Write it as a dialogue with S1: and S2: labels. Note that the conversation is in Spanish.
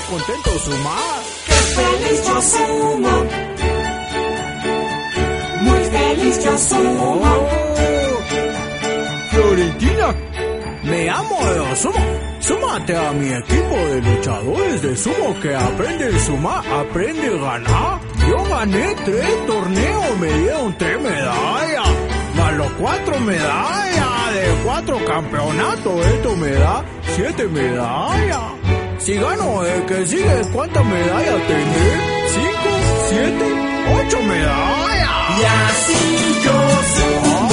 S1: contento sumar.
S2: ¡Qué feliz yo sumo! Muy feliz yo sumo.
S1: Florentina, me amo de sumo. Súmate a mi equipo de luchadores de sumo que aprende a sumar, aprende a ganar. Yo gané 3 torneos, me dieron 3 medallas, más los 4 medallas de 4 campeonatos. Esto me da 7 medallas. Si gano el que sigue, ¿cuántas medallas tendré? 5, 7, 8 medallas.
S2: Y así yo sumo.